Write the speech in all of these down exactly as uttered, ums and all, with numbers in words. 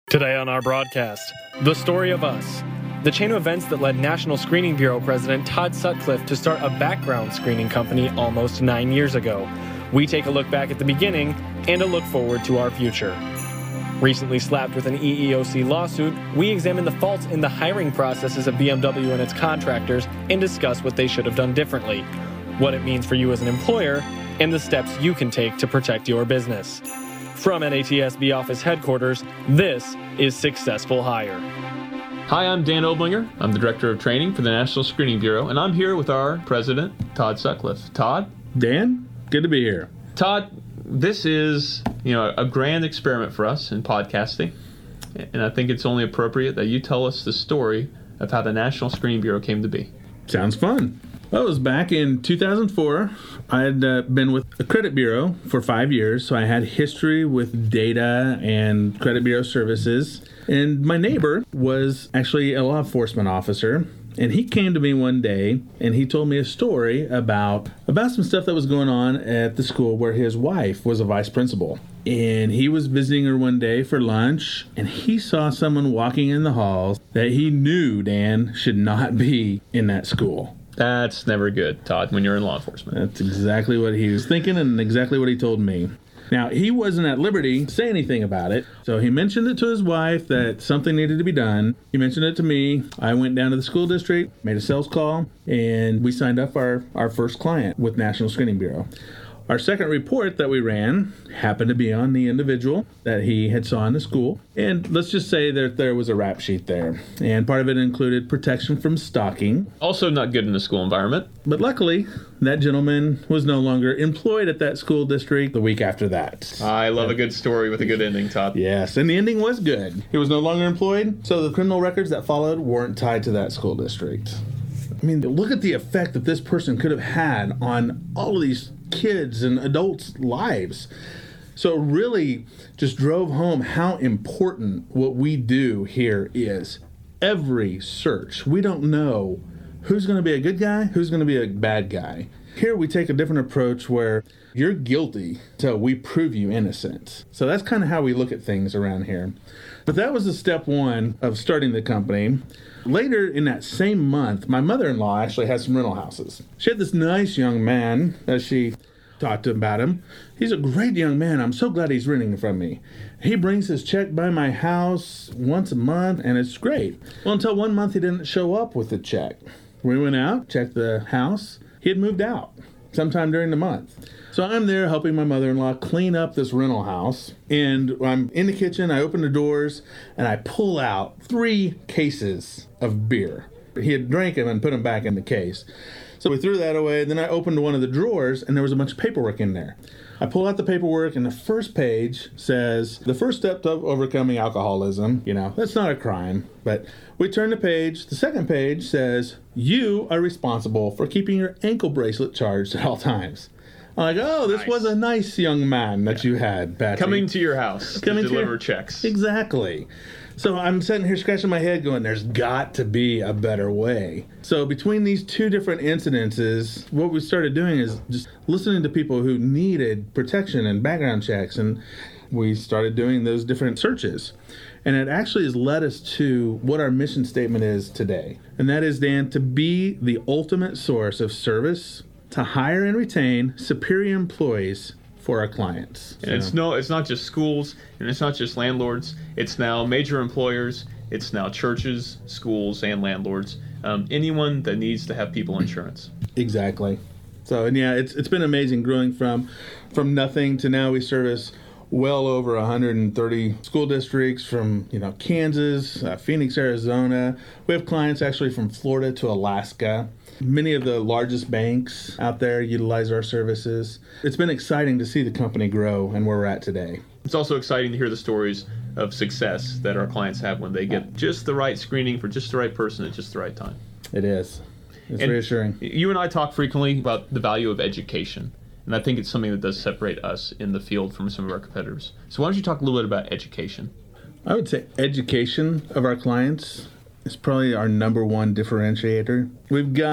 Today on our broadcast, the story of us, the chain of events that led National Screening Bureau President Todd Sutcliffe to start a background screening company almost nine years ago. We take a look back at the beginning and a look forward to our future. Recently slapped with an E E O C lawsuit, we examine the faults in the hiring processes of B M W and its contractors and discuss what they should have done differently, what it means for you as an employer, and the steps you can take to protect your business. From N A T S B office headquarters, this is Successful Hire. Hi, I'm Dan Oblinger. I'm the Director of Training for the National Screening Bureau, and I'm here with our President, Todd Sutcliffe. Todd? Dan, good to be here. Todd, this is, you know, a grand experiment for us in podcasting, and I think it's only appropriate that you tell us the story of how the National Screening Bureau came to be. Sounds fun. Well, it was back in two thousand four. I had uh, been with a credit bureau for five years, so I had history with data and credit bureau services. And my neighbor was actually a law enforcement officer, and he came to me one day and he told me a story about about some stuff that was going on at the school where his wife was a vice principal. And he was visiting her one day for lunch, and he saw someone walking in the halls that he knew, Dan, should not be in that school. That's never good, Todd, when you're in law enforcement. That's exactly what he was thinking and exactly what he told me. Now, he wasn't at liberty to say anything about it, so he mentioned it to his wife that something needed to be done. He mentioned it to me. I went down to the school district, made a sales call, and we signed up our, our first client with National Screening Bureau. Our second report that we ran happened to be on the individual that he had saw in the school. And let's just say that there was a rap sheet there. And part of it included protection from stalking. Also not good in the school environment. But luckily, that gentleman was no longer employed at that school district the week after that. I love a good story with a good ending, Todd. Yes, and the ending was good. He was no longer employed, so the criminal records that followed weren't tied to that school district. I mean, look at the effect that this person could have had on all of these kids and adults' lives. So it really just drove home how important what we do here is. Every search, we don't know who's going to be a good guy, who's going to be a bad guy. Here we take a different approach where you're guilty till we prove you innocent. So that's kind of how we look at things around here. But that was the step one of starting the company. Later in that same month, my mother-in-law actually had some rental houses. She had this nice young man that she talked to about him. He's a great young man. I'm so glad he's renting from me. He brings his check by my house once a month, and it's great. Well, until one month he didn't show up with the check. We went out, checked the house. He had moved out sometime during the month. So I'm there helping my mother-in-law clean up this rental house. And I'm in the kitchen, I open the doors, and I pull out three cases of beer. He had drank them and put them back in the case. So we threw that away. Then I opened one of the drawers, and there was a bunch of paperwork in there. I pull out the paperwork, and the first page says, the first step to overcoming alcoholism. You know, that's not a crime. But we turn the page. The second page says, you are responsible for keeping your ankle bracelet charged at all times. I'm like, oh, this nice. was a nice young man that yeah. you had, Patrick. Coming to your house Coming to deliver to your... checks. Exactly. So I'm sitting here scratching my head going, there's got to be a better way. So between these two different incidences, what we started doing is just listening to people who needed protection and background checks, and we started doing those different searches. And it actually has led us to what our mission statement is today. And that is, Dan, to be the ultimate source of service, to hire and retain superior employees for our clients. And so. it's no, it's not just schools, and it's not just landlords. It's now major employers. It's now churches, schools, and landlords. Um, anyone that needs to have people insurance. Exactly. So, and yeah, it's it's been amazing growing from from nothing to now we service well over one hundred thirty school districts from, you know, Kansas, uh, Phoenix, Arizona. We have clients actually from Florida to Alaska. Many of the largest banks out there utilize our services. It's been exciting to see the company grow and where we're at today. It's also exciting to hear the stories of success that our clients have when they get just the right screening for just the right person at just the right time. It is. It's and reassuring. You and I talk frequently about the value of education. And I think it's something that does separate us in the field from some of our competitors. So why don't you talk a little bit about education? I would say education of our clients is probably our number one differentiator. We've got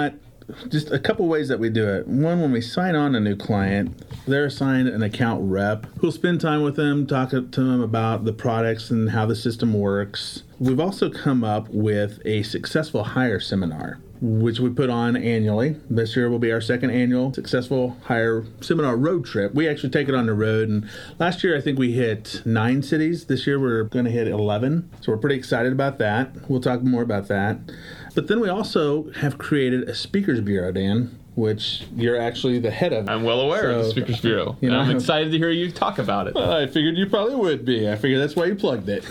just a couple ways that we do it. One, when we sign on a new client, they're assigned an account rep who'll spend time with them, talk to them about the products and how the system works. We've also come up with a successful hire seminar, which we put on annually. This year will be our second annual Successful Hire Seminar road trip. We actually take it on the road, and last year I think we hit nine cities. This year we're going to hit eleven, so we're pretty excited about that. We'll talk more about that. But then we also have created a speakers bureau, Dan, which you're actually the head of. I'm well aware so, of the Speakers Bureau. You know, I'm excited to hear you talk about it. Well, I figured you probably would be. I figured that's why you plugged it.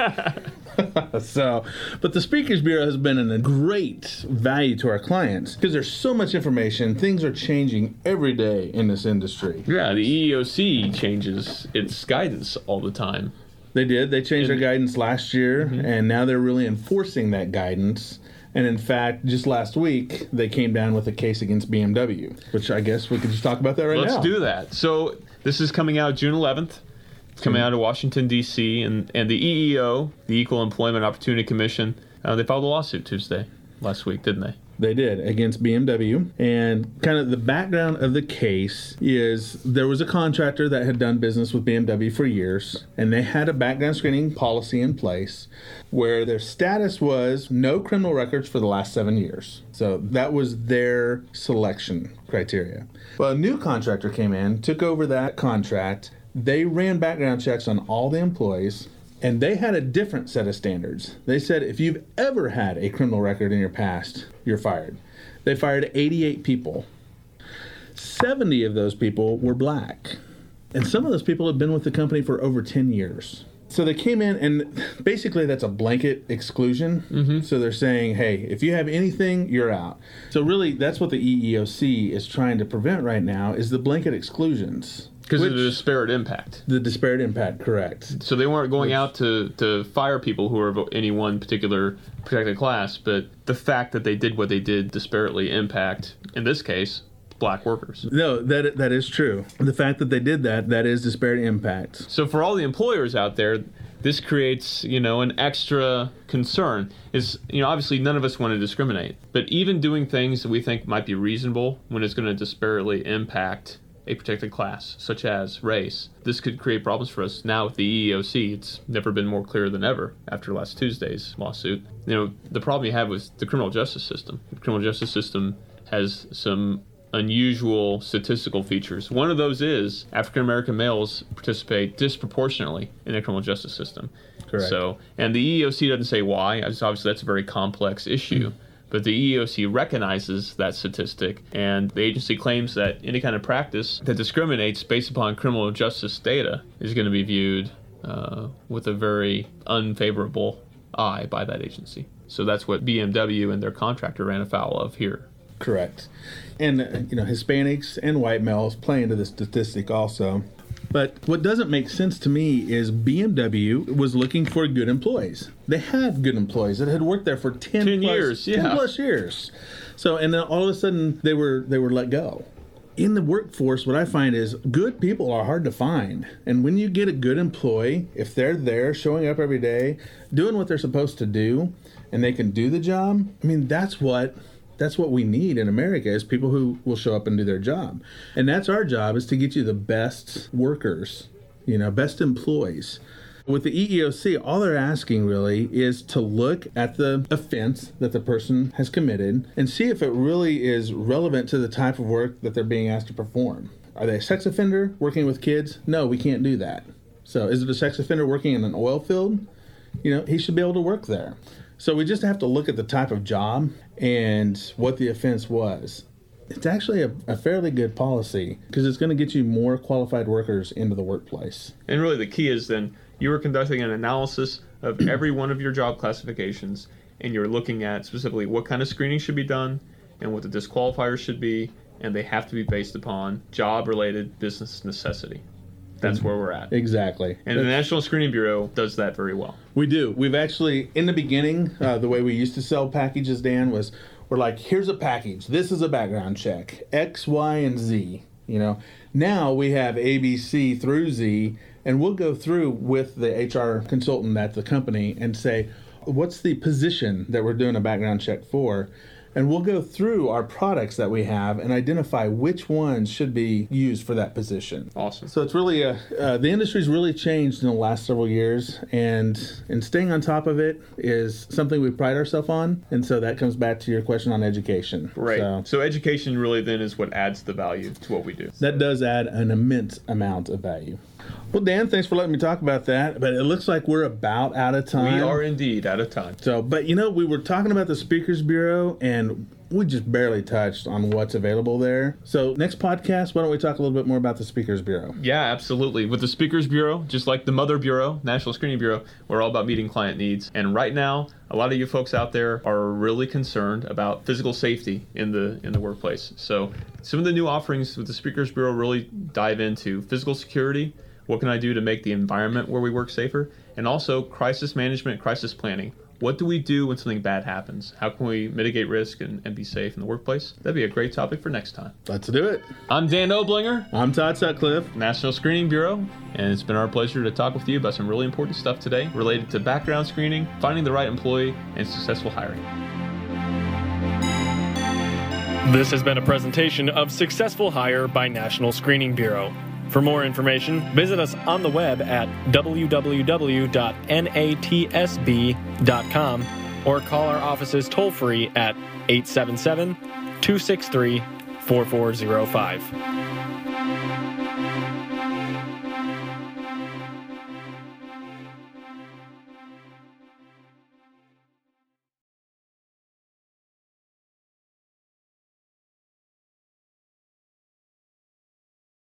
So, but the Speakers Bureau has been a great value to our clients because there's so much information. Things are changing every day in this industry. Yeah, the E E O C changes its guidance all the time. They did. They changed And- their guidance last year, Mhm. and now they're really enforcing that guidance. And in fact, just last week, they came down with a case against B M W, which I guess we could just talk about that right Let's now. do that. So this is coming out June eleventh. It's coming out of Washington, D C, and, and the E E O, the Equal Employment Opportunity Commission, uh, they filed a lawsuit Tuesday, last week, didn't they? They did, against B M W. And kind of the background of the case is there was a contractor that had done business with B M W for years, and they had a background screening policy in place where their status was no criminal records for the last seven years. So that was their selection criteria. Well, a new contractor came in, took over that contract. They ran background checks on all the employees, and they had a different set of standards. They said if you've ever had a criminal record in your past, you're fired. They fired eighty-eight people. seventy of those people were black. And some of those people have been with the company for over ten years. So they came in, and basically that's a blanket exclusion. Mm-hmm. So they're saying, hey, if you have anything, you're out. So really, that's what the E E O C is trying to prevent right now, is the blanket exclusions. Because of Which- the disparate impact. The disparate impact, correct. So they weren't going out to, to fire people who were of any one particular protected class, but the fact that they did what they did disparately impact, in this case, black workers. No, that that is true. The fact that they did that, that is disparate impact. So for all the employers out there, this creates, you know, an extra concern. Is, you know, obviously none of us want to discriminate, but even doing things that we think might be reasonable when it's going to disparately impact a protected class, such as race, this could create problems for us now with the E E O C. It's never been more clear than ever after last Tuesday's lawsuit. You know, the problem you have with the criminal justice system. The criminal justice system has some unusual statistical features. One of those is African American males participate disproportionately in the criminal justice system. Correct. So, and the E E O C doesn't say why. Obviously, that's a very complex issue. Mm-hmm. But the E E O C recognizes that statistic, and the agency claims that any kind of practice that discriminates based upon criminal justice data is going to be viewed uh, with a very unfavorable eye by that agency. So that's what B M W and their contractor ran afoul of here. Correct. And, uh, you know, Hispanics and white males play into the statistic also. But what doesn't make sense to me is B M W was looking for good employees. They had good employees that had worked there for ten, ten plus, years, yeah. ten plus years. So, and then all of a sudden they were they were let go. In the workforce, what I find is good people are hard to find. And when you get a good employee, if they're there showing up every day, doing what they're supposed to do, and they can do the job, I mean, that's what that's what we need in America, is people who will show up and do their job. And that's our job, is to get you the best workers, you know, best employees. With the E E O C, all they're asking really is to look at the offense that the person has committed and see if it really is relevant to the type of work that they're being asked to perform. Are they a sex offender working with kids? No, we can't do that. So is it a sex offender working in an oil field? You know, he should be able to work there. So we just have to look at the type of job and what the offense was. It's actually a, a fairly good policy because it's going to get you more qualified workers into the workplace. And really the key is then you are conducting an analysis of every one of your job classifications, and you're looking at specifically what kind of screening should be done and what the disqualifiers should be, and they have to be based upon job-related business necessity. That's where we're at. Exactly. And the National Screening Bureau does that very well. We do. We've actually, in the beginning, uh, the way we used to sell packages, Dan, was we're like, here's a package. This is a background check. X, Y, and Z. You know, now we have A, B, C through Z, and we'll go through with the H R consultant at the company and say, what's the position that we're doing a background check for? and we'll go through our products that we have and identify which ones should be used for that position. Awesome. So it's really a, uh, the industry's really changed in the last several years, and and staying on top of it is something we pride ourselves on. And so that comes back to your question on education. Right. So, So education really then is what adds the value to what we do. that does add an immense amount of value. Well, Dan, thanks for letting me talk about that. But it looks like we're about out of time. We are indeed out of time. So, but you know, we were talking about the Speakers Bureau, and we just barely touched on what's available there. So, next podcast, why don't we talk a little bit more about the Speakers Bureau? Yeah, absolutely. With the Speakers Bureau, just like the Mother Bureau, National Screening Bureau, we're all about meeting client needs. And right now, a lot of you folks out there are really concerned about physical safety in the in the workplace. So, some of the new offerings with the Speakers Bureau really dive into physical security. What can I do to make the environment where we work safer? And also crisis management, crisis planning. What do we do when something bad happens? How can we mitigate risk and, and be safe in the workplace? That'd be a great topic for next time. Let's do it. I'm Dan Oblinger, I'm Todd Sutcliffe. National Screening Bureau, and it's been our pleasure to talk with you about some really important stuff today related to background screening, finding the right employee, and successful hiring. This has been a presentation of Successful Hire by National Screening Bureau. For more information, visit us on the web at w w w dot n a t s b dot com or call our offices toll-free at eight seven seven, two six three, four four zero five.